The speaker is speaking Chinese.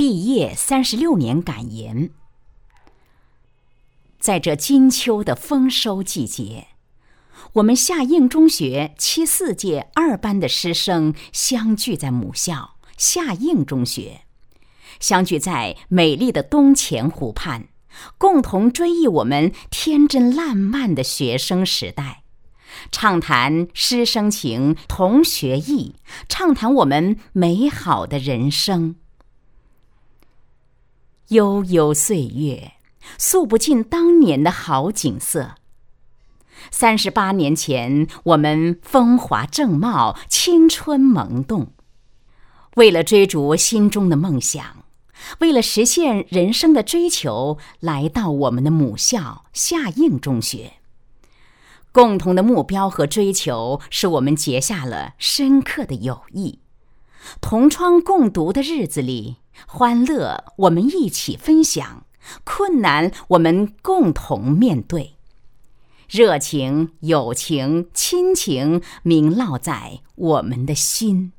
毕业36年感言。在这金秋的丰收季节，我们夏应中学74届2班的师生相聚在母校夏应中学，相聚在美丽的东钱湖畔，共同追忆我们天真烂漫的学生时代，畅谈师生情、同学义，畅谈我们美好的人生。悠悠岁月，诉不尽当年的好景色。38年前，我们风华正茂，青春萌动。为了追逐心中的梦想，为了实现人生的追求，来到我们的母校夏应中学。共同的目标和追求，使我们结下了深刻的友谊。同窗共读的日子里，欢乐我们一起分享，困难我们共同面对。热情、友情、亲情铭烙在我们的心。